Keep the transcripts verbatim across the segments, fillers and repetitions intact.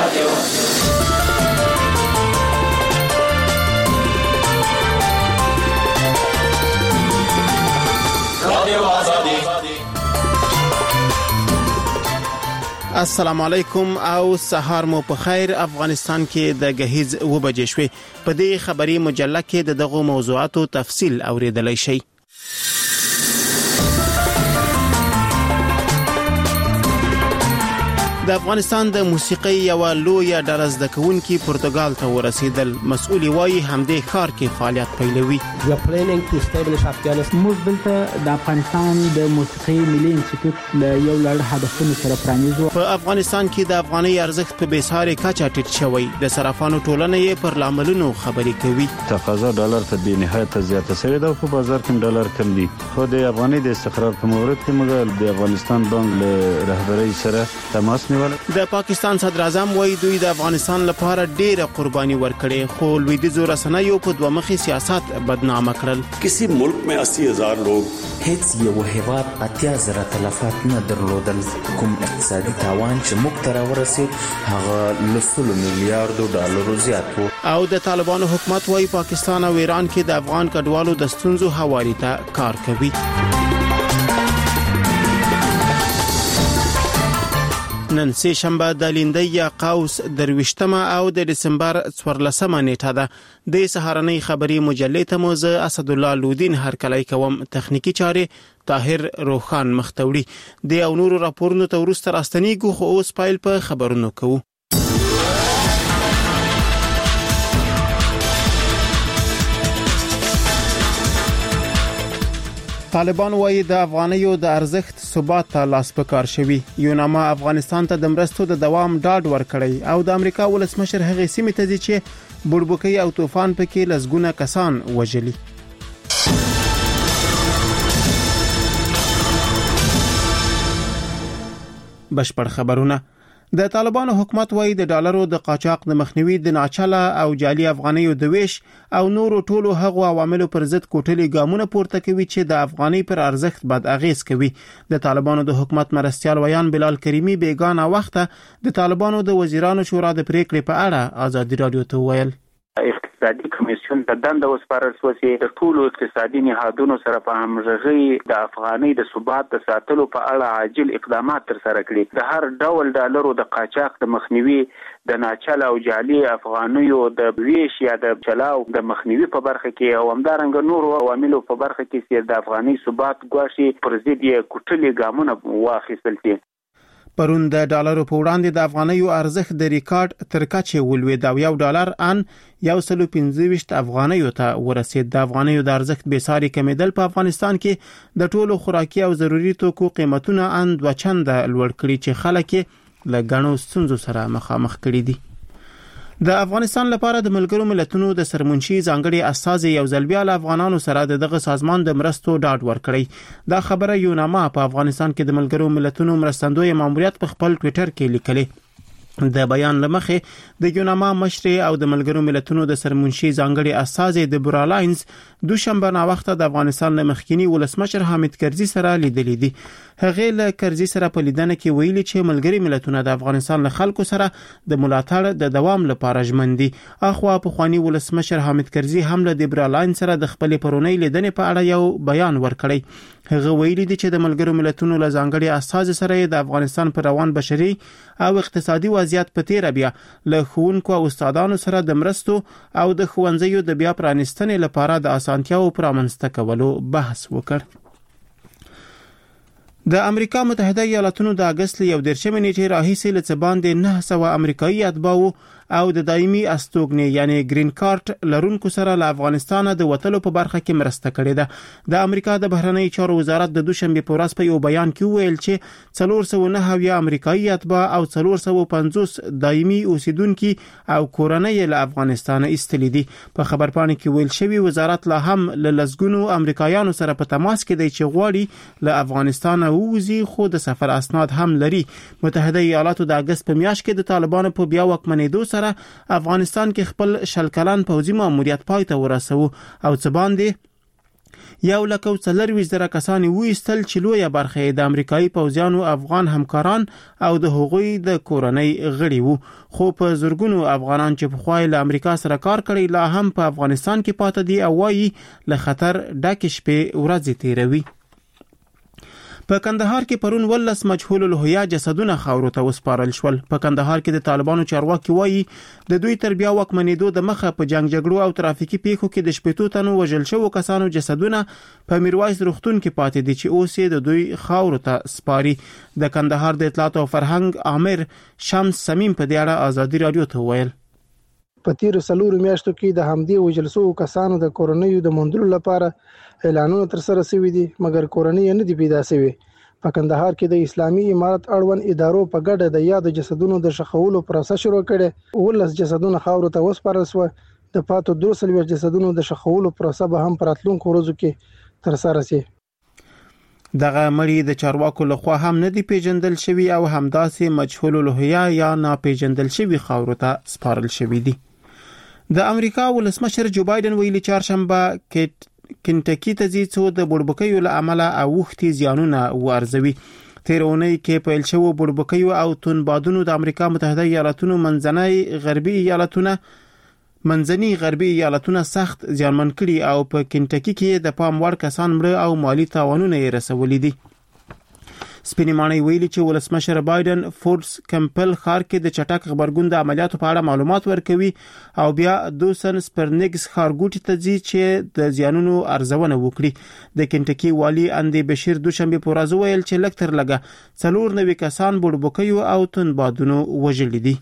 رادیو رادیو آزادی. السلام علیکم او سهار مو په خیر. افغانستان کې د غهیز و بجې شوې. په دې خبري مجله کې د دغه موضوعاتو تفصیل اوریدلای شئ. د افغانستان د موسیقي یو لوی ډله زده کوونکي پرتګال ته ورسېدل. مسؤل وایي همدې ښار کې فعالیت پیلوي. We are planning to establish Afghanistan. موږ دلته د افغانستان د موسیقي ملي انسټیټیوټ له یو لړ هدفونو سره پرانیزو. په افغانستان کې د افغاني ارزښت په بیساري کچه ټیټ شوی. د صرافانو ټولنه یې پر لاملونو خبرې کوي. تقاضا ډالر ته به نهایت زیاته شوې ده، خو بازار کې ډالر کم دي. خو د افغاني د استقرار په مورد کې موږ د افغانستان بانک له رهبرۍ سره تماس د پاکستان صدر اعظم وایي دوی د افغانستان لپاره ډېره قرباني ورکړې، خو لویدیځو رسنیو په دوه مخي سیاست بدنامه کړل. کسی ملک میں اسی ہزار لوگ هیڅ یو هیواد اتیا زره تلفات نه درلودل. کوم اقتصادي تاوان چې موږ ته راورسید هغه لسلو میلیارډو ډالرو زیات و. او د طالبانو حکومت وایي پاکستان او ایران کې د افغان کډوالو د ستونزو هواري ته کار کوي. نن سه شنبه د لیندۍ یا قوس درویشتمه او د دسمبر څوارلسمه نیټه ده. د سهارنۍ خبري مجلې ته موزه اسد الله لودین هرکلی کوم. تخنیکی چارې طاهر روخان مختوړي. د او نورو راپورونو ته ورسته راستنیږو، خو اوس پایل په خبرونو کوو. طالبان وایي د افغانیو د ارزښت ثبات ته لاس پکار شوی. یوناما افغانستان ته د مرستو د دوام ډاډ ورکړی او د امریکا ولسمشر هغه سیمې ته ځي چې بوربوکي او طوفان پکې لسګونه کسان وژلي. بشپړ خبرونه. د طالبانو حکومت وایي د ډالرو د قاچاق د مخنیوي د ناچله او جعلي افغانیو د ویش او نورو ټولو هغو عواملو پر ضد کوټلي ګامونه پورته کوي چې د افغاني پر ارزښت بد اغیز کوي. د طالبانو د حکومت مرستيال ویان بلال کریمی بیگانه وخته د طالبانو د وزیرانو شورا د پریکړې په اړه آزادي رادیو ته ویل. اقتصادي کمیسیون د دنده وسپارل شو چې د ټولو اقتصادي نهادونو سره په همغږي د افغاني د ثبات د ساتلو په اړه عاجل اقدامات تر سره کړي. د هر ډول ډالرو د قاچاق د مخنیوي، د ناچله او جعلي افغانیو د ویش یا د چلاو د مخنیوي په برخه کې او همدارنګه نورو عواملو په برخه کې چې د افغاني ثبات ګواښي پر ضد یې کوټلي ګامونه واخیستل دي. پرون د ډالرو په وړاندې د افغانیو ارزښت د ریکارډ تر کچې ولوید او یو ډالر ان یو سل پنځه ویشت افغانیو ته ورسید. د افغانیو د ارزښت بیساري کمیدل په افغانستان کې د ټولو خوراکي او ضروري توکو قیمتونه ان دوه چنده لوړ کړي چې خلک له غنو ستونزو سره مخامخ کړي دي. د افغانستان لپاره د ملګرو ملتونو د سرمنشي ځانګړي استازي یو ځل بیا له افغانانو سره دغه سازمان د مرستو ډاډ ورکړی. دا خبره یوناما په افغانستان کې د ملګرو ملتونو مرستندوی ماموریت په خپل ټوئیټر کې لیکلي. د بیان لمخې د یوناما مشر او د ملګرو ملتونو د سرمنشي ځانګړي استازي د برالاینز دوشنبه نا وخت د افغانستان له مخکینی ولسمشر حامد کرزي سره لیدلې دي. هغه له کرزي سره په لیدنه کې ویلي چې ملګری ملتونه د افغانستان له خلکو سره د ملاتړ د دوام لپاره ژمن دي. اخوا په خواني ولسمشر حامد کرزي هم له برالاینز سره د خپل پرونی لیدنې په اړه یو بیان ورکړی. هغه ویلي دي چې د ملګرو ملتونو له ځانګړي استازي سره د افغانستان پر روان بشري او اقتصادي وضعیت په تیر بیا له ښوونکو او استادانو سره د مرستو او د ښوونځیو د بیا پرانیستنې لپاره د اسانتیاو پرامنځته کولو بحث وکړ. د امریکا متحده ایالاتونو د اگست یو دیرشمې نیټې راهیسې له څه باندې نه سوه امریکایي اتباعو او د دایمي استوګنې یعنی گرین کارت لرونکو سره له افغانستان د وتلو په برخه کې مرسته کړې ده. د امریکا د بهرنی چارو وزارت د دوشنبه په ورځ په یو بیان کې ویل چې څلور سوه نه اویا امریکایي اتباع او څلور سوه پنځوس دایمي اوسیدونکي او کورنۍ له افغانستان ایستلې دي. په خبرپاڼه کې ویل شوی وزارت لا هم له لسګونو امریکایانو سره په تماس کې دی چې غواړي له افغانستان ووزي، خو د سفر اسناد هم لري. متحده ایالاتو د اگست په میاشت کې د طالبانو په بیا واکمنېدو سره افغانستان کې خپل شل کلن پوځي ماموریت پای ته ورسوه او څه باندې یو لکه څلرویشت زره کسان وایستل چې لویه برخه د امریکایي پوځیانو افغان همکاران او د هغوی د کورنۍ غړي وو، خو په زرګونو افغانان چې پخوا له امریکا سره کار کړی لا هم په افغانستان کې پاتې دي او وايي له خطر ډکې شپې ورځې تیروي. په کندهار کې پرون ولس مجهول الهویه جسدونه خاورو ته وسپارل شول. په کندهار کې د طالبانو چارواکي وایي د دوی تر بیا واکمنېدو د مخه په جنگ جګړو او ترافیکي پیښو کې د شپېتو تنو وژل شوو کسانو جسدونه په میرویس روغتون کې پاتې دي چې اوس یې د دوی خاورو ته سپاري. د کندهار د اطلاعات او فرهنګ امیر شمس سمیم په دې اړه ازادي رادیو ته ویل: په تیر څلورو میاشتو کې د همدې وژل شوو کسانو د کورنیو د موندلو لپاره اعلانونه تر سره شوي دي، مګر کورنۍ نه دي پیدا شوي. په کندهار کې د اسلامي امارت اړوند ادارو په ګډه د یاد جسدونو د شخولو پروسه شروع کړي. ولس جسدونه خاورو ته وسپارل شو. د پاتو دوه سلوير جسدونو د شخولو پروسه به هم په راتلونکو ورځو کې تر سره شي. دغه مړي د چارواکو لخوا هم نه دي پیژندل شوي او همداسې مجهول الهویه یا ناپیژندل شوي خاورو ته سپارل شوي دي. د امریکا ولسمشر جو بایدن ویلي چهارشنبه کې کنټکی ته ځي څو د بوړبکیو له امله اوښتي زیانونه وارزوي. تیر اونۍ کې پیل شوو بوړبکیو او تونبادونو د امریکا متحده ایالاتونو منځنۍ غربي ایالتونه منځني غربي ایالتونه سخت زیانمن کړي او په کنټکی کې د پام وړ کسان مړه او مالی تاوانونه یې رسولي دي. سپینې ماڼۍ ویلي چې ولسمشر بایدن فورس کمپل ښار کې د چټک غبرګون د عملیاتو په اړه معلومات ورکوي او بیا دوسن سپرنګز ښارګوټي ته ځي چې د زیانونو ارزونه وکړي. د کنټکی والی اندی بشیر دوشنبه په ورځ ویل چې لږ تر لږه څلور نوي کسان بوړبکیو او تونبادونو وژلي دي.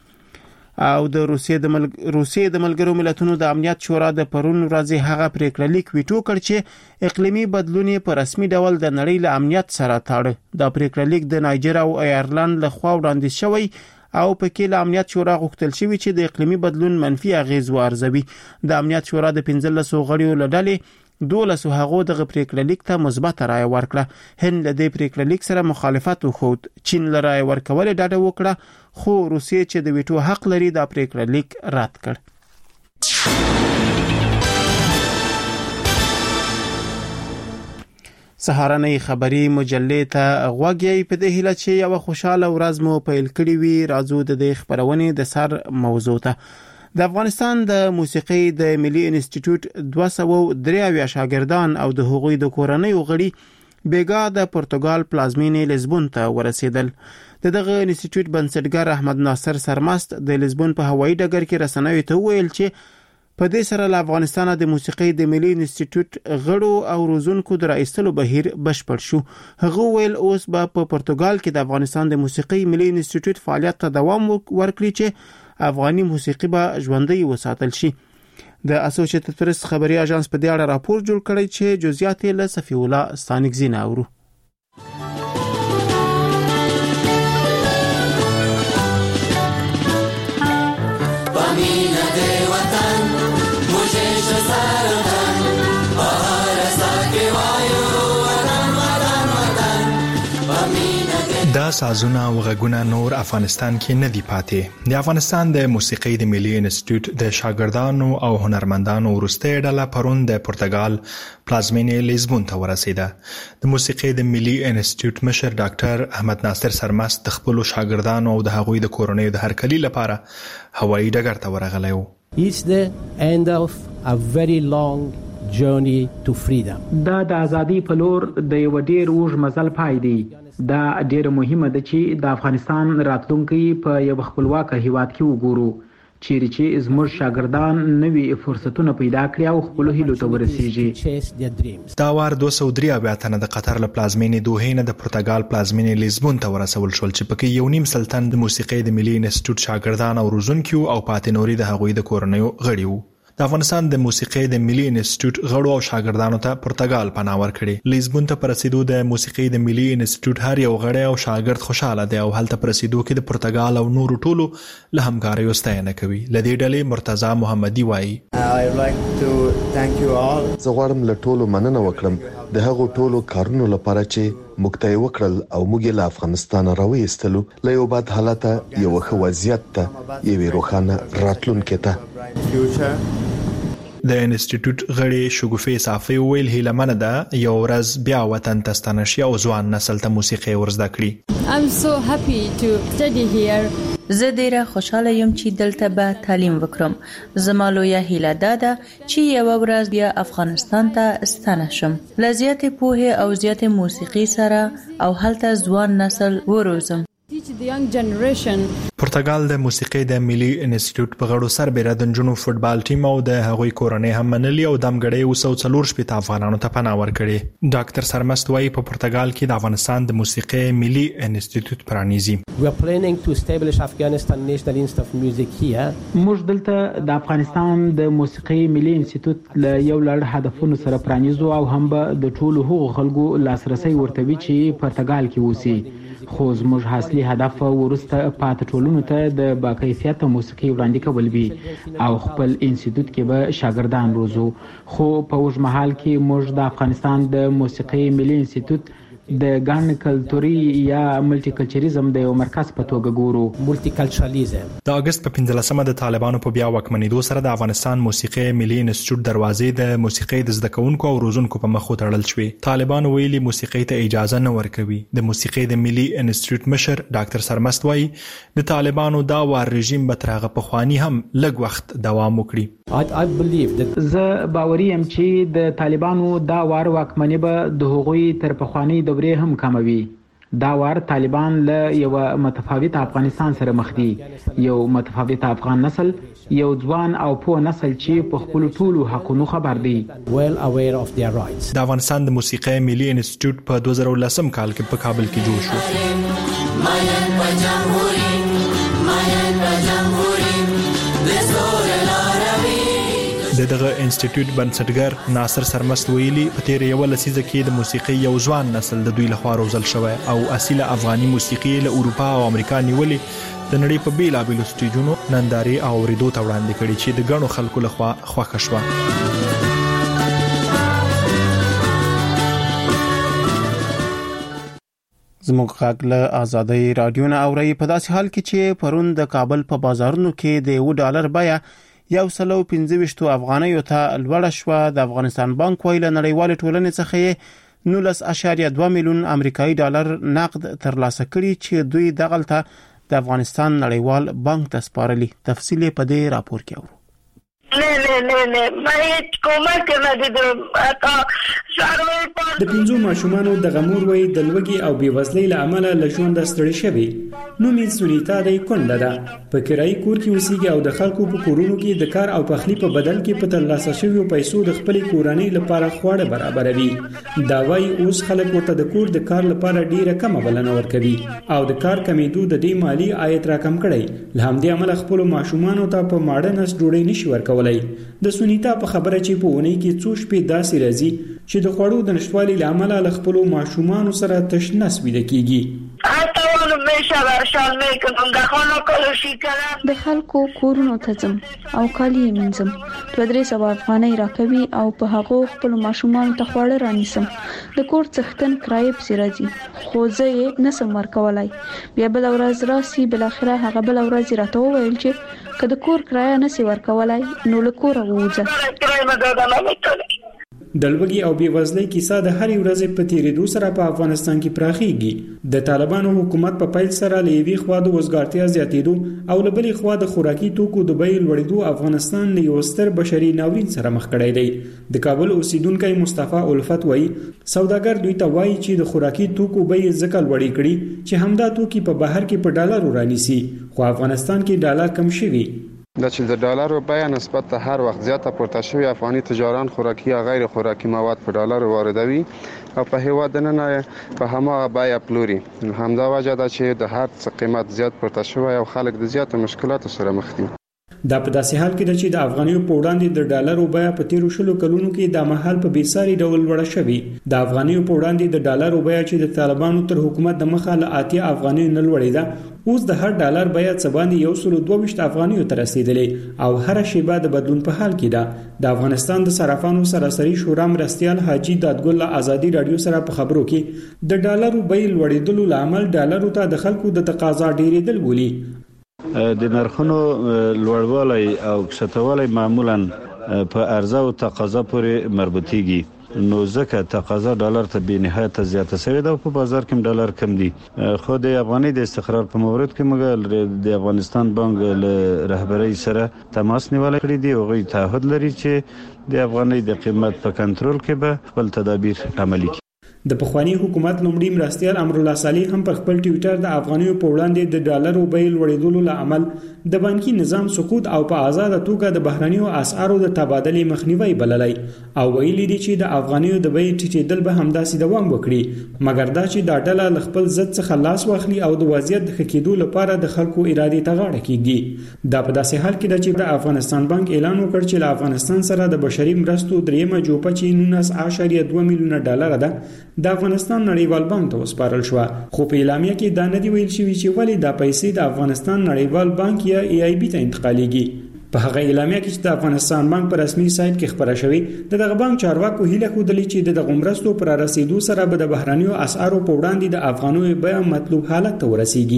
او د روسیې د ملګ... روسیې د ملګرو ملتونو د امنیت شورا د پرون ورځې هغه پریکړه لیک ویټو کړ چې اقلیمي بدلون په رسمي ډول د نړۍ له امنیت سره تړاو. دا پریکړه لیک د نایجر او ایرلند له خوا وړاندې شوی او په کې له امنیت شورا غوښتل شوی چې د اقلیمي بدلون منفي اغیز وارزوي. د امنیت شورا د پنځلسو غړیو له ډلې دولسو هغو دغه پریکړه لیک ته مثبت رائے ورکړه. هند له دې پریکړه لیک سره مخالفت وښود. چین له رائے ورکول ډاډه وکړه، خو روسیې چې د ویټو حق لري دا پریکړه لیک رد کړ. سهارنۍ خبری مجلې ته غوږی په دې هیله چې یو خوشاله ورځ مو پیل کړی وي. راځو د دې خبرونې د سر موضوع ته. د افغانستان د موسیقي د ملي انسټیټیوټ دوه سوه درې اویا شاګردان او د هغوی د کورنۍ غړي بیګا د پرتګال پلازمینې لیزبون ته ورسېدل. د دغه انسټیټیوټ بنسټګر احمد ناصر سرمست د لیزبون په هوایي ډګر کې رسنیو ته ویل چې په دې سره له افغانستان د موسیقي د ملي انسټیټیوټ غړو او روزونکو د رئیسلو بهیر بشپړ شو. هغه ویل اوس به په پرتګال کې د افغانستان د موسیقي ملي انسټیټیوټ فعالیت ته دوام ورکړي چې افغاني موسیقي به ژوندۍ وساتل شي. د اسوسییټډ پریس خبري اژانس په دې اړه راپور جوړ کړی چې جزئیات یې له صفی الله ستانکزی نه اورو. دا سازونه او غږونه نور افغانستان کې نه دی پاتې. د افغانستان د موسیقي د ملي انسټیټیوټ د شاګردانو او هنرمندانو وروستۍ ډله پرون د پرتګال پلازمینې لیزبون ته ورسېده. د موسیقي د ملي انسټیټیوټ مشر ډاکټر احمد ناصر سرمست د خپلو شاګردانو او د هغوی د کورنیو د هرکلي لپاره هوایي ډګر ته ورغلی و. It's the end of a very long journey to freedom. دا د ازادي په لور د یو ډیر اوږد مزل پای دی. دا ډیره مهمه ده چې د افغانستان راتلونکي په یو خپلواک هیواد کې وګورو چیرې چې زموږ شاګردان نوي فرصتونه پیدا کړي او خپل هیلو ته ورسیږي. دا وار دوه سوه درې اویا تنه د قطر له پلازمینې دوحې نه د پرتګال پلازمینې لیزبون ته ورسول شول چې پکې یو نیم سل تن د موسیقي د ملي انسټیټیوټ شاګردان او روزونکي او پاتې نوري د هغوی د کورنیو غړي وو. د افغانستان د موسیقي د ملي انسټیټیوټ غړو او شاګردانو ته پرتګال پناه ورکړي. لیزبون ته پرسیدو د موسیقي د ملي انسټیټیوټ هر یو غړی او شاګرد خوشاله دی او هلته پرسیدو کې د پرتګال او نورو ټولو له همکاریو ستاینه کوي. لدې ډلې مرتضی محمدي وایي: زه غواړم له ټولو مننه وکړم د هغو ټولو کارونو لپاره چې موږ ته وکړل او موږ له افغانستان راوېستلو له یو بد حالت یو ښه وضعیت ته یو روښانه راتلونکي ته. د انسټیټیوټ غړي شګوفې صافي ویل هیله منه ده یو ورځ بیا وطن ته ستنه شي او ځوان نسل ته موسیقي ورزده کړي. I'm so happy to study here. زه ډیره خوشاله یم چې دلته به تعلیم وکړم. زما لویه هیله ده چې یو ورځ بیا افغانستان ته ستنه شم. له زیاتې پوهې او زیاتې موسیقي سره او هلته ځوان نسل وروزم. Teach the young generation. پرتګال د موسیقي د ملي انسټیټیوټ په غړو سربېره د نجونو فوتبال ټیم او د هغوی کورنۍ هم منلي او دمګړې اوس او څلور شپېته افغانانو ته پناه ورکړې. ډاکټر سرمست وایي په پرتګال کې د افغانستان د موسیقي ملي انسټیټیوټ پرانیزي. We are planning to establish Afghanistan National Institute of Music here. موږ دلته د افغانستان د موسیقي ملي انسټیټیوټ له یو لړ هدفونو سره پرانیزو او هم به د ټولو هغو خلکو لاسرسي ورته وي چې پرتګال کې اوسي. خو زموږ اصلي هدف ورسته پاتې ټولنو ته د باکیفیته موسیقي وړاندې کول وي او خپل انسټیټیوټ کې به شاګردان روزو. خو په اوږد مهال کې موږ د افغانستان د موسیقي ملي انسټیټیوټ د ګڼ کلتوري یا ملټي کلچریزم د یو مرکز په توګه ګورو. ملټي کلچرلیزم د اگست په پنځلسمه د طالبانو په بیا واکمنېدو سره د افغانستان موسیقي ملي انسټیټیوټ دروازې د موسیقي د زده کوونکو او روزونکو په مخ وتړل شوې. طالبان ویلي موسیقي ته اجازه نه ورکوي. د موسیقي د ملي انسټیټیوټ مشر ډاکټر سرمست وایي د طالبانو دا وار رژیم به تر هغه پخواني هم لږ وخت دوام وکړي. I believe that زه باوري یم چې د طالبانو دا وار واکمني به د هغوی تر پخواني دورې هم کموي. دا وار طالبان له یو متفاوت افغانستان سره مخ دي. یو متفاوت افغان نسل، یو ځوان او پوه نسل چې په خپل ټولو حقونو خبر دي. well aware of their rights. د افغانستان د موسیقي ملي انسټیټیوټ په دوه زره ولسم کال کې په کابل کې جوړ شو. ماین په جمهوریت ماین په جمهوریت د زور لاروي. د دغه انسټیټیوټ بنسټګر ناصر سرمست ویلي په تیر یو لسیزه کې د موسیقي یو ځوان نسل د دوی لخوا روزل شوی او اصیله افغاني موسیقي له اروپا او امریکا نیولې د نړۍ په بیلابیلو سټیجونو نندارې او اوریدو ته وړاندې کړي چې د ګڼو خلکو لخوا خوښه شوه. زموږ غږ له آزادۍ رادیو نه اوري. په داسې حال کې چې پرون د کابل په بازارونو کې د یو ډالر بیه یو سلو پنځه ویشتو افغانیو ته لوړه شوه. د افغانستان بانک ویل نړیوال ټولنې څخه نولس اعشاریه دوه میلیون امریکایي ډالر نقد ترلاسه کړي چې دوی دغلته د افغانستان نړیوال بانک ته سپارلي. تفصیل په دې راپور کې اورو. نه نه نه نه ما هیڅ کومک نه دیدم. د پنځو ماشومانو د غمور وای د لوګي او بیوزلۍ له امله له ژوند ستړي شوي. نو مې سونیتا د کونډه ده په کرایي کور کې اوسېږي او د خلکو په کورونو کې د کار او پخلی په بدل کې په ترلاسه شویو پیسو د خپلې کورنۍ لپاره خواړه برابروي. دا وای اوس خلک ورته د کور د کار لپاره ډیره کمه بلنه ورکوي او د کار کمیدو د دې مالی عاید راکم کړي. له همدې امله خپل ماشومانو ته په ماډرن نس ډوډۍ نشي ورکولای. د سونیتا په خبره چې په اونۍ کې څو شپې داسې راځي چې د خوړو د نشټوالي له امله له خپلو ماشومانو سره تشنس ویده کیږي. د خلکو کورونو ته ځم او کالي یې مینځم. دوه درې سوه افغانۍ راکوي او په هغو خپلو ماشومانو ته خواړه رانیسم. د کور څښتن کرایه پسې راځي خو زه یې نسم ورکولای. بیا بله ورځ راسي. بالاخره هغه بله ورځ یې راته وویل چې که د کور کرایه نسي ورکولای نو له کوره ووځه. د لوګي او بیوزلۍ کیسه د هرې ورځې په تیریدو سره په افغانستان کې پراخیږي. د طالبانو حکومت په پیل سره له یوې خوا د وزګارتیا زیاتېدو او له بلې خوا د خوراکي توکو د بیې لوړېدو افغانستان له یو ستر بشري ناورین سره مخ کړی دی. د کابل اوسیدونکی مصطفی الفت وایي سوداګر دوی ته وایي چې د خوراکي توکو بیې ځکه لوړې کړي چې همدا توکي په بهر کې په ډالرو رانیسي خو افغانستان کې ډالر کم شوي. دا چې د ډالرو بیه نسبت ته هر وخت زیاته پورته شوی افغاني تجاران خوراکي یا غیر خوراکي مواد په ډالرو واردوي او په هیواد نه په هماغه بیه پلوري. همدا وجه ده چې د هر څه قیمت زیات پورته شوی او خلک د زیاتو مشکلاتو سره مخ دي. دا په داسې حال کې ده چې د افغانیو په وړاندې د ډالرو بیه په تیرو شلو کلونو کې د مهال په بیساري ډول لوړه شوې. د افغانیو په وړاندې د ډالرو بیه چې د طالبانو تر حکومت د مخه له اتیا افغانیو نه لوړېده اوس د هر ډالر بیه څه باندې یو سل دوه ویشت افغانیو ته رسیدلې او هر شیبه د بدلون په حال کې ده. د افغانستان د صرافانو سراسري شورا مرستيال حاجی دادګل ازادي رادیو سره په خبرو کې د ډالرو بیه لوړېدلو لامل ډالرو ته د خلکو د تقاضا ډېرېدل بولي. د نرخونو لوړوالی او کښتوالی معمولا په عرضه او تقاضا پورې مربوطيږي. نو ځکه تقاضا ډالر ته به نهایت زیاته شوې ده او په بازار کې ډالر کم دي. خو د افغاني د استقرار په مورد کې موږ د افغانستان بانک له رهبرۍ سره تماس نیول کړی دی او غوښتل تعهد لري چې د افغاني د قیمت په کنټرول کې به خپل تدابیر عملي کړي. د پخوانی حکومت لومړي مرستیال امرالله صالح هم په خپل ټوئیټر د افغانیو په وړاندې د ډالرو بیې لوړېدلو له امل د بانکي نظام سقوط او په آزاد توګه د بهرنیو اسعارو د تبادلې مخنیوي بللی او ویلي دي چې د افغانیو د بیې ټیټېدل به همداسې دوام وکړي، مګر دا چې دا ډله له خپل ضد څخه لاس واخلي او د وضعیت د ښه کېدو لپاره د خلکو ارادې ته غاړه کېږدي. دا په داسې حال کې ده چې د افغانستان بانک اعلان وکړ چې له افغانستان سره د بشري مرستو دریمه جوپه چې نولس اعشاریه دوه میلیونه ډالر ده د افغانستان نړیوال بانک ته وسپارل شو. خو په اعلامیه کې دا نه دی ویل شوی چې ولې دا پیسې د افغانستان نړیوال بانک یا ای آی بی ته انتقالیږي. په هغه اعلامیه کې چې د افغانستان بانک پر رسمي سایت کې خبره شوې، د دغه بانک چارواکو هیله ښودلې چې د دغه مرستو پر رسیدو سره به د بهرنیو اسعارو په وړاندې د افغانیو بیه مطلوب حالت ته ورسیږي.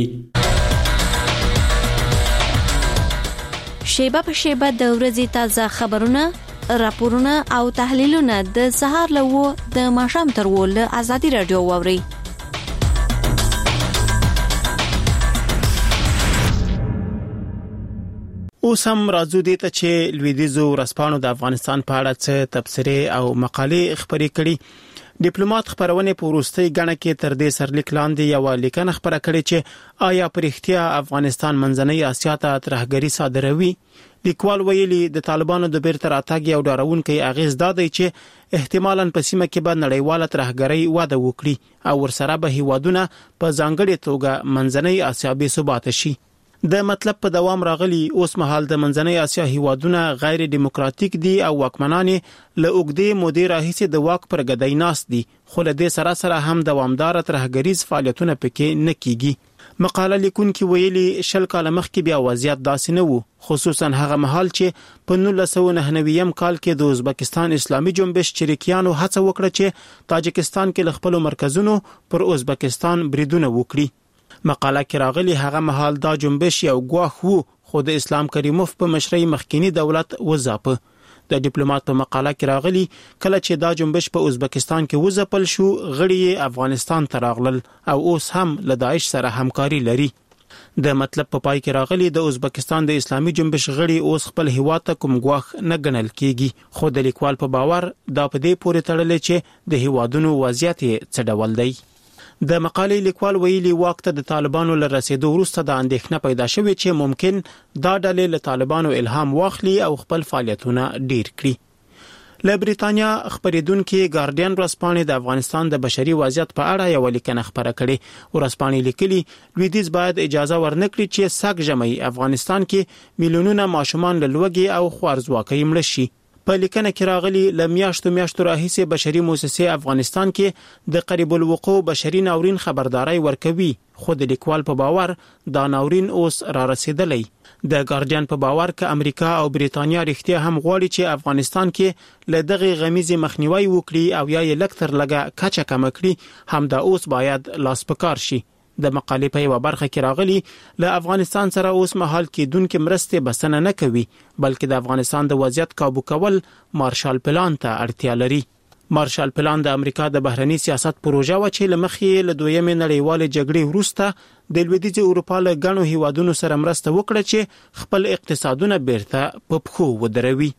شیبه په شیبه د ورځې تازه خبرونه، راپورونه او تحلیلونه د سهار له و د ماښام تر و له ازادي رادیو واوري. اوس هم راځو دې ته چې لویدیځو ورځپاڼو د افغانستان په اړه څه تبصرې او مقالې خپرې کړي. ډیپلوماټ خبرونه په وروستۍ غاڼه کې تر دې سرلیک لاندې یو لیکنه خبره کړې چې آیا پر اختیار افغانستان منځنۍ اسیا ته ترهګری صادروي. لیکوال ویلي د طالبانو د بیرته راتګ یو ډاروونکی اغیز دادی چې احتمالاً په سیمه کې به نړیواله ترهګرۍ واده وکړي او ورسره به هیوادونه په ځانګړې توګه منځنۍ اسیا بې ثباته شي. د مطلب په دوام راغلی اوس مهال د منځنۍ اسیا هیوادونه غیر دیموکراتیک دي او واکمنان له اوږدې مودې راهیسې د واک پر ګدۍ ناست دي، خو له دې سره سره هم دوامدار ترهګریز فعالیتونه پکې نه کیږي. مقاله لیکونکي ویلي شل کاله مخکې بیا وضعیت داسې نه وو، خصوصا هغه مهال چې په نولس سوه نهه نوي کال کې د ازبکستان اسلامي جنبش چریکیانو هڅه وکړه چې تاجکستان کې له خپلو مرکزونو پر ازبکستان بریدونه وکړي. مقاله کې راغلي هغه مهال دا جنبش یو ګواښ وو، خو د اسلام کریموف په مشرۍ مخکینی دولت وځاپه. د ډیپلوماټ په مقاله کې راغلي کله چې دا جنبش په ازبکستان کې وځپل شو، غړي افغانستان ته راغلل او اوس هم له داعش سره همکاري لري. د مطلب په پای کې راغلي د ازبکستان د اسلامي جنبش غړي اوس خپل هیواد ته کوم ګواښ نه ګڼل کیږي، خو د لیکوال په باور دا په دې پورې تړلې چې د هیوادونو وضعیت څه ډول دی. د مقالې لیکوال ویلي واک ته د طالبانو له رسیدو وروسته د اندېښنه پیدا شوې چې ممکن دا ډلې له طالبانو الهام واخلي او خپل فعالیتونه ډیر کړي. له بریتانیا خبرېدونکي ګارډین ورځپاڼې د افغانستان د بشري وضعیت په اړه یو لیکنه خبره کړې. ورځپاڼې لیکلي لویدیځ باید اجازه ورنکړي چې سږ ژمی افغانستان کې میلیونونه ماشومان له لوږې او خوارځواکۍ مړه شي. په لیکنه کې راغلي له میاشتو میاشتو راهیسې بشري مؤسسې افغانستان کې د قریب الوقوع بشري ناورین خبرداري ورکوي، خو د لیکوال په باور دا ناورین اوس را رسیدلی. د ګارډین په باور ک امریکا او بریتانیا رښتیا هم غواړي چې افغانستان کې له دغه غمیزې مخنیوي وکړي او یا یې لکتر لګه کچه کم کړي، هم دا اوس باید لاس پکار شي. د مقالې په یو برخه کې راغلي له افغانستان سره اوس مهال کې دونکو مرستې بسنه نه کوي، بلکې د افغانستان د وضعیت کابو کول مارشال پلان ته اړتیا لري. مارشال پلان د امریکا د بهرنی سیاست پروژه و چې لمخې له دویمې نړیوالې جګړې وروسته د لویدیځ اروپا له ګڼو هیوادونو سره مرسته وکړه چې خپل اقتصادونه بیرته په پښو ودروي.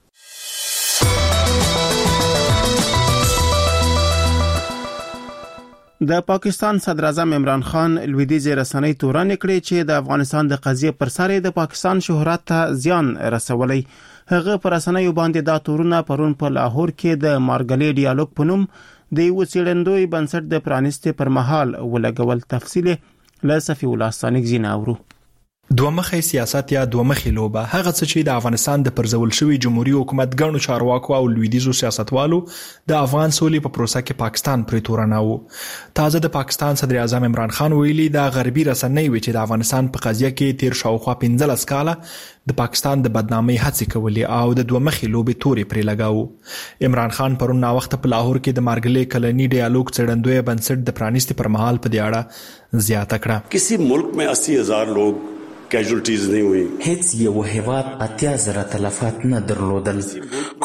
د پاکستان صدر اعظم عمران خان لویدیځ رسنۍ تورن کړي چې د افغانستان د قضیه پر سر د پاکستان شهرت ته زیان رسولي. هغه پر رسنۍ باندې دا تورونه پرون په لاهور کې د مارګلې ډیالوګ په نوم د یو څېړندوی بنسټ د پرانیستي پر مهال ولګول. تفصیل له صفی الله ثانیک زیناورو. دومخې سیاست یا دومخې لوبه هغه څه چې د افغانستان د پرځول شوی جمهوریت حکومت ګڼو چارواکو او لویدیځو سیاستوالو د افغان سولې په پروسه کې پاکستان پرې تورناوه. تازه د پاکستان صدر اعظم عمران خان ویلي د غربي رسنۍ وی چې د افغانستان په قضیه کې تیر شاوخوا پنځلس کاله د پاکستان د بدنامۍ هڅې کولې او د دومخې لوبې تورې پرې لګاوه. عمران خان پرون نا وخت په لاهور کې د مارګلې کلنی ډیالوګ څېړندوی بنسټ د پرانیستي پر مهال په دې اړه زیاته کړه. کسی ملک میں اسی ہزار لوگ کیجولټیز نه وي. هیڅ یو هیواد اتیا زره تلفات نه درلودل.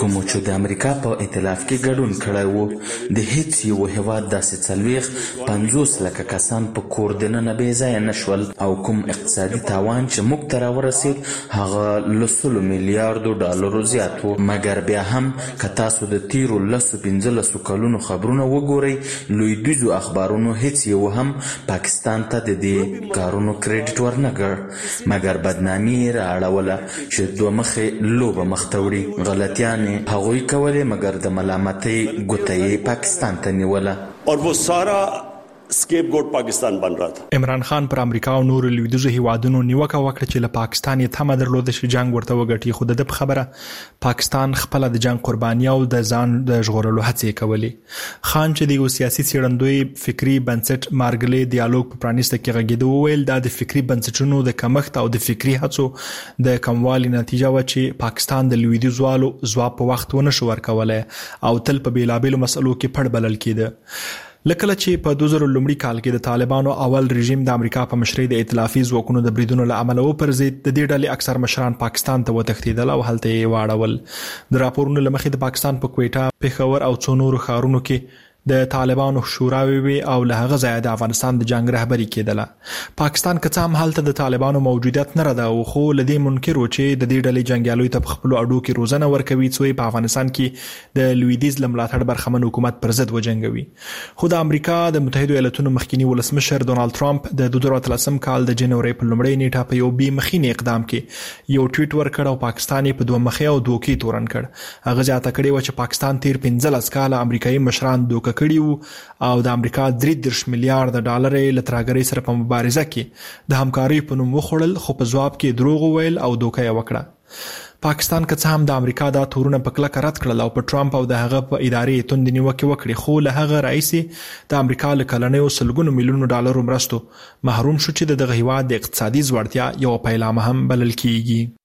کوم چې د امریکا په ائتلاف کې ګډون کړی وو د هیڅ یو هیواد داسې څلوېښت پنځوس لکه کسان په کور دننه بې ځایه نه شول او کوم اقتصادي تاوان چې موږ ته راورسېد هغه له سلو میلیاردو ډالرو زیات و. مګر بیا هم که تاسو د تیرو لسو پنځلسو کلونو خبرونه وګورئ لویدیځو اخبارونو هیڅ یو هم پاکستان ته د دې کارونو کریډټ ورنه کړ مګر بدنامي یې رااړوله چې دوه مخې لوبه مخ ته وړي. غلطیانې هغوی کولې مګر د ملامتۍ ګوته یې پاکستان ته نیوله. اور وہ سارا سکیپ ګوټ پاکستان بن رہا تھا. عمران خان پر امریکا او نور لویدیځو هیوادونو نیوکه وکړه چې له پاکستان یې تمه درلوده چې جنگ ورته وګټي خو د خبره پاکستان خپل د جنگ قرباني او د ځان د ژغورلو هڅې کولې. خان چې د یو سیاسي څېړندوی فکری بنسټ مارګلې ډیالوګ په پرانیسته کې غږېده وویل دا د فکری بنسټونو د کمښت او د فکری هڅو د کموالي نتیجه و چې پاکستان د لویدیځوالو ځواب په وخت ونه شو ورکولای او تل په بیلابېلو مسلو کې پړ بلل کېده. لکه چې په دوه زره لومړي کال کې د طالبانو اول رژیم د امریکا په مشرۍ د ائتلافي ځواکونو د بریدونو له امله وپرځېد د دې ډلې اکثر مشران پاکستان ته وتښتېدل او هلته یې واړول. د راپورونو له مخې د پاکستان په کویټه، پېښور او څو نورو ښارونو کې د طالبانو شوراوي وي او له هغه ځایه د افغانستان د جنگ رهبري کېدله. پاکستان که څه هم هلته د طالبانو موجودیت نه رده خو له دې منکر و چې د دې ډلې جنګیالیو ته په خپلو اډو کې روزنه ورکوي څو په افغانستان کې د لویدیځ له ملاتړ برخمن حکومت پر ضد وجنګوي. خو د امریکا د متحدو ایالتونو مخکینی ولسمشر ډونالد ټرمپ د دوه زره اتلسم کال د جنوري په لومړۍ نیټه په یو بې مخینې اقدام کې یو ټویټ ورکړ او پاکستان یې په دوه مخې او دوکې تورن کړ. هغه زیاته کړې و چې پاکستان تیر پنځلس کاله امریکایي مشران دوکه کړي وو او د امریکا درې دېرش میلیارډ ډالر له ترهګرۍ سره په مبارزه کې د همکارۍ په نوم وخوړل خو په ځواب کې دروغ وویل او دوکه یې وکړه. پاکستان که څه هم د امریکا دا تورونه په کلکه رد کړل او په ټرمپ او د هغه په ادارې توندې نیوکې وکړې خو له هغه راهیسې د امریکا له کلنیو سلګونو میلیونو ډالرو مرستو محروم شو چې د دغه هیواد د اقتصادي ځوړتیا یوه پیلامه هم بلل کیږي.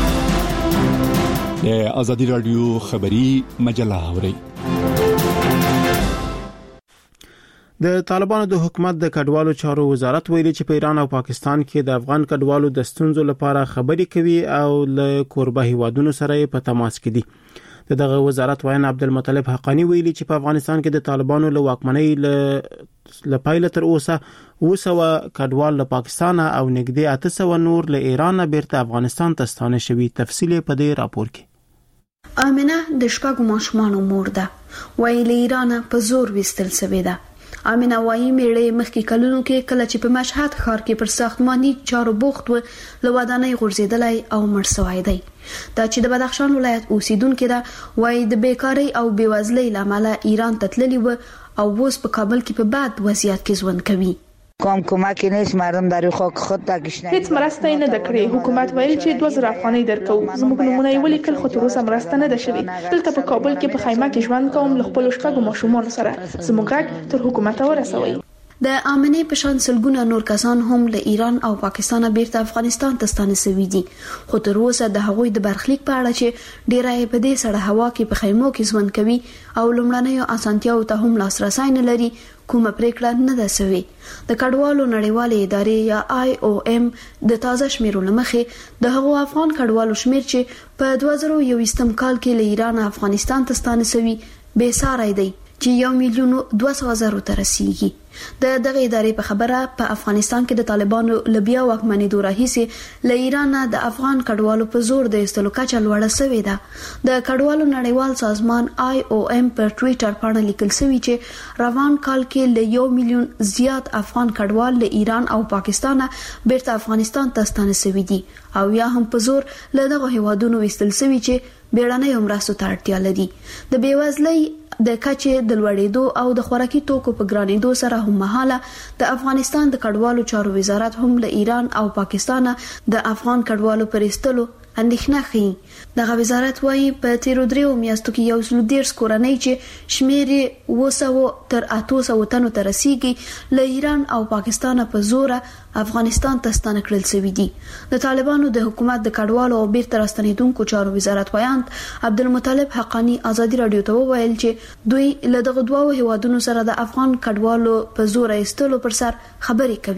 د ازادي راډیو خبري مجله اورئ. د طالبانو د حکومت د کډوالو چارو وزارت ویلي چې په ایران او پاکستان کې د افغان کډوالو د ستونزو لپاره خبرې کوي او له کوربه هیوادونو سره په تماس کې دي. دغه وزارت وایي عبدالمطلب حقانی ویلي چې په افغانستان کې د طالبانو له واکمنۍ له لپاره تر اوسه اوه سوه کډوال له پاکستان او نږدې اته سوه نور له ایران بیرته افغانستان ته ستانه شوي. تفصیل په دې راپور کې. امنه د شپږو ماشومانو مور ده وایي له ایران په زور وستل شوې ده. امینه وایي میړه مخکې کلونو کې کله چې په مشهد ښار کې پر ساختماني چارو بوخت و له ودانۍ غورځېدلی او مړ شوی دی. دا چې د بدخشان ولایت اوسیدونکې ده وایي د بیکارۍ او بېوزلۍ له امله ایران ته تللي و او اوس په کابل کې په بد وضعیت کې ژوند کوي. کوم کومک نیست مردم در خاک خود تاکشنه هیڅ مرسته نه د کړې. حکومت ویل چې دوه زره افغانۍ درکو زموږ نمونه یې ولیکل خو تر اوسه مرسته نه ده شوې. دلته په کابل کې په خیمه کې ژوند کوم له خپلو شپږو ماشومانو سره. زموږ غږ تر حکومت ورسوي. د امنې په شان سلګونه نور کسان هم له ایران او پاکستان بیرته افغانستان ته ستانه شوي دي خو تر اوسه د هغوی د برخلیک په اړه چې ډیره یې په دې سړه هوا کې په خیمو کې ژوند کوي او لومړنیو اسانتیاو ته هم لاسرسی نه لري کومه پریکړه نه ده شوې. د کډوالو نړیوالې ادارې یا آی او ایم د تازه شمیرو لمخې د هغو افغان کډوالو شمیر چې په دوه زره یوویشتم کال کې له ایران افغانستان ته ستانه شوي بې ساری دی چې یو میلیون دوه سوه زرو ته رسیږي. د دغه ادارې په خبره په افغانستان کې د طالبانو له بیا واکمنېدو راهیسې له ایران د افغان کډوالو په زور د ایستلو کچه لوړه شوې ده. د کډوالو نړیوال سازمان آی او ایم پر ټویټر باندې لیکل شوی چې روان کال کې له یو میلیون زیات افغان کډوال له ایران او پاکستان بیرته افغانستان ته ستانه شوي دي او یا هم په زور له دغه هیوادونو وستل شوي چې بیړنۍ مرستو ته اړتیا لري. د بیوزلۍ د کچې د لوړېدو او د خوراکي توکو په ګرانېدو سره هم مهاله د افغانستان د کډوالو چارو وزارت هم له ایران او پاکستان د افغان کډوالو پر ایستلو اندېښنه ښيي. دغه وزارت وایي په تیرو دریو میاشتو کې یو سل دېرش کورنۍ چې شمیر یې اوه سوه تر اتو سوو تنو ته رسیږي له ایران او پاکستان په زوره افغانستان ته ستانه کړل شوي دي. د طالبانو د حکومت د کډوالو او بیرته راستنېدونکو چارو وزارت وایاند عبدالمطلب حقانی ازادي راډیو ته وویل چې دوی له دغه دوو هیوادونو سره د افغان کډوالو په زور ایستلو پر سر خبرې کوي.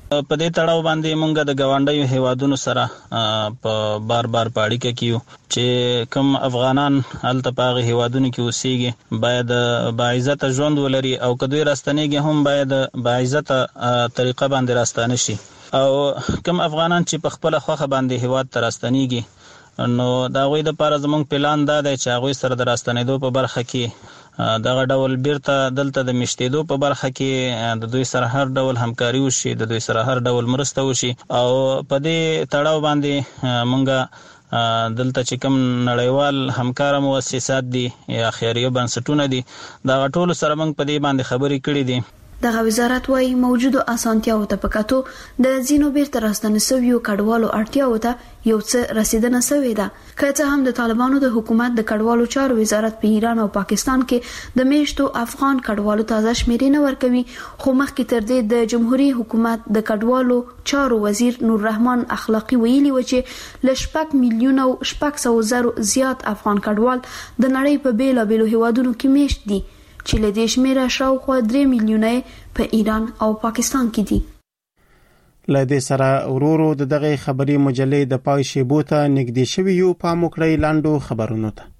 په دې تړاو باندې مونږ د ګاونډیو هیوادونو سره په بار بار پاړیکه کیو چې کوم افغانان هلته په هغه هیوادونو کې اوسېږي باید باعزت ژوند ولري او کدوې راستنېږي هم باید باعزت طریقه باندې راستانه شي او کوم افغانان چې په خپل خوخه باندې هیواد ته راستنېږي نو دا غوي د لپاره زمونږ پلان دا دی چې هغه سره د راستنېدو په برخه کې دغه ډول بیرته دلته د مشتېدو په برخه کې د دوی سره هر ډول همکاري وشي د دوی سره هر ډول مرسته وشي او په دې تړاو باندې مونږه دلته چې کوم نړیوال همکار مؤسسات دي یا خیریه بنسټونه دي دا ټول سره مونږ په دې باندې خبرې کړې دي. دغه وزارت وايي موجوده اسانتیاو ته پکاتو د زینو بیرته راستنه سویو کډوالو اړتیاو ته یو څه رسیدنه سوې ده. که څه هم د طالبانو د حکومت د کډوالو چارو وزارت په ایران او پاکستان کې د میشتو افغان کډوالو تازه شمیرې ورکوي خو مخکې تر دې د جمهوریت حکومت د کډوالو چارو وزیر نور رحمان اخلاقی ویلي و چې لشپک میلیون او شپږ سوه زره زیات افغان کډوال د نړۍ په بیلو بیلو هیوادونو کې میشت دي چې له دې شمیره شاوخوا درې میلیونه په ایران او پاکستان کې دي. له دې سره ورورو د دغه خبري مجلې د پای شیبو ته نږدې شوی یو پام وکړئ لاندو خبرونو ته.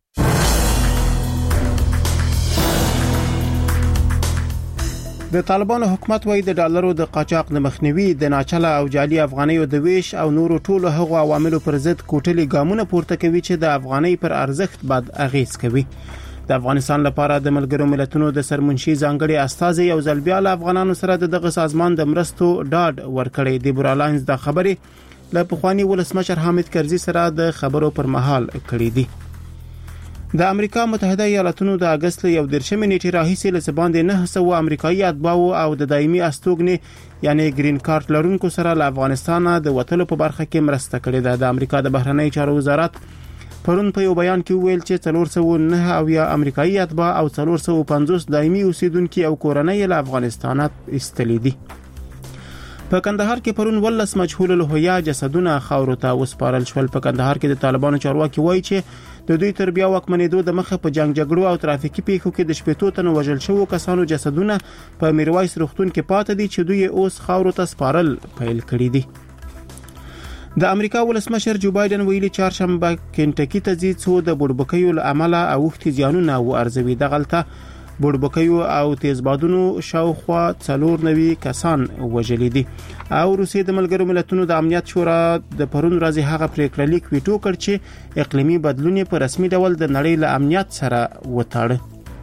د طالبانو حکومت وايي د ډالرو د قاچاق د مخنیوي د ناچله او جعلي افغانیو د ویش او نورو ټولو هغو عواملو پر ضد کوټلي ګامونه پورته کوي چې د افغانۍ پر ارزښت بد اغیز کوي. د افغانستان لپاره د ملګرو ملتونو د سرمنشي ځانګړي استازي یو ځل بیا له افغانانو سره دغه سازمان د مرستو ډاډ ورکړی دی. برالاینز د خبرې له پخوانی ولسمشر حامد کرزي سره د خبرو پر مهال کړی دی. د امریکا متحده ایالاتونو د اگست یو درشمې نیټې راهیسې له سباندې نه سوه امریکایي اتباعو او د دایمي استوګنې یعنی گرین کارت لرونکو سره له افغانستان د وټلو په برخه کې مرسته کړې ده. د امریکا د بهرنی چارو وزارت پرون په یو بیان کې ویل چې څلور سوه نه او یا امریکایي اتباع او څلور سوه پنځوس دایمي اوسیدونکو او کورنۍ له افغانستان ایستلې دي. په کندهار کې پرون ولس مجهول الهویه جسدونه خاورو ته وسپارل شول. په کندهار کې د طالبانو چارواکي وایي چې د دوی تر بیا واکمنېدو د مخه په جنگ جګړو او ترافیکي پیښو کې د شپېتو تنو وژل شوو کسانو جسدونه په میرویس روغتون کې پاتې دي چې دوی اوس خاورو ته سپارل پیل کړی دي. د امریکا ولسمشر جو بایدن ویلي چهارشنبه کنټکی ته ځي څو د بوربکیو له امله اوښتي زیانونه وارزوي. دغلته بوربکیو او تیزبادونو شاوخوا څلور نوي کسان وژلي دي او روسیې د ملګرو ملتونو د امنیت شورا د پرون ورځې هغه پریکړه لیک ویټو کړ چې اقلیمي بدلون په رسمي ډول د نړۍ له امنیت سره وتاړه.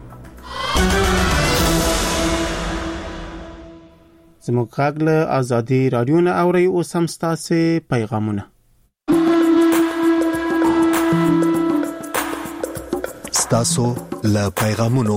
زموږ غږ له ازادي رادیو نه اوري او سم ستاسو پیغامونه. ستاسو له پیغامونو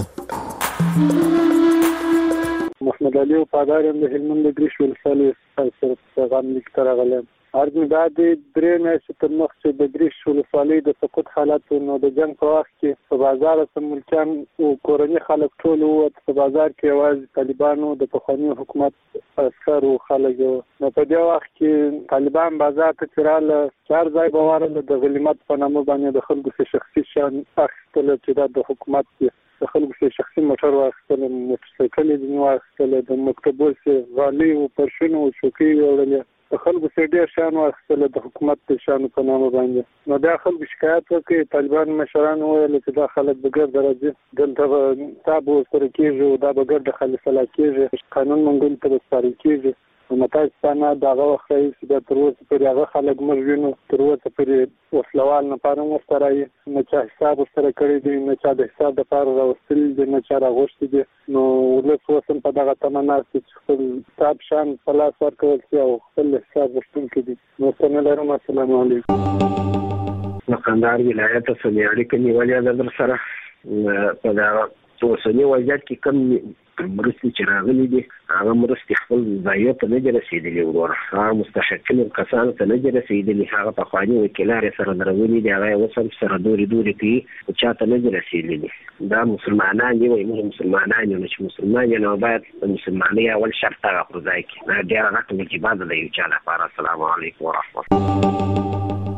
محمد علي او پادارم د هلمند ګریش ولسوالۍ سره پیغام لیکته راغلم. ارګو دا د درې میاشتې تر مخ چې د ګریش ولسوالۍ د سقوط حالت نو د جنگ په وخت کې په بازار سم ملکان او کورنۍ خلک ټول وو په بازار کې یوازې طالبانو د پخوانی حکومت عسکر او خلک نو په دې وخت کې طالبان بازار ته چراله چار ځای بوارل د غلیمت په نامه باندې د خلکو څخه شخصي شان اخیستل چې د حکومت د خلکو څخه شخصي موټر واخیستل موټرسایکل یې واخیستل د مکتبو څخه غالي او پرشونو او شوکي وړل د خلکو څخه ډېر شان واخیستل د حکومت د شانو په نامه باندې نو دا خلکو شکایت وکړي. طالبان مشران وویل چې دا خلک بغیر درجه دلته تابو سره کېږي دا بغیر د خلیفه کېږي قانون منګول ته سپارل کېږي. متاسفانه دغه وخت چې د تر اوسه پورې هغه خلک مرجونو تر اوسه پورې وسلوال نه پاره ورسره نه چا حساب سره کړی دی نه چا د حساب د پاره راوستل دی نه چا راغوښتي دي نو ولس وسم په دغه تمنا چې خپل حساب شان په لاس ورکول شي او خپل حساب وشتل کړي. نو څنګه لرم السلام علیکم. نو قندهار ولایت سمیاړي کې نیولې د سره په دا اوسنی وضعیت کې کم مرستې چې راغلي دي هغه مرستې خپل ځایو ته نه دي رسېدلي ورور هغه مستشکلو کسانو ته نه دي رسېدلي هغه پخواني وکیلان یې سره درولي دي هغه اوس هم سره دورې دورې کوي چا ته نه دي رسېدلي. دا مسلمانان دي وایي موږ مسلمانان یو چې مسلمان یې نو باید د مسلمانۍ اول شرط هغه پر ځای کړي. ډېره غټه واجبات ده د یو چا لپاره. السلام علیکم ورحمت الله. ورور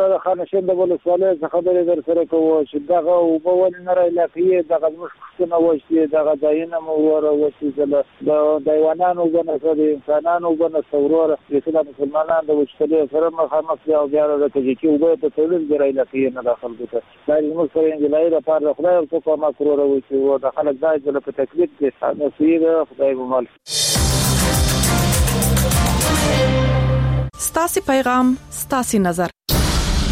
د خانشین د ولسوالۍ څخه خبرې در سره کوو چې دغه وبو ولنه علاقې دغه مشکونه وشي دغه ځایونه مو وره وشي د دیوانانو وبنه د انسانانو وبنه څورور د مسلمانانو د وشتلې سره مخامخ دي او بیا د تجکی وبو ته تولید د علاقې نه داخل ګټه دا موږ سره انجلای لپاره خدای او څوک ما کړو وشي او د خلک دای د په تکلیف کې نصیب خدای مال ستاسي پیغام ستاسي نظر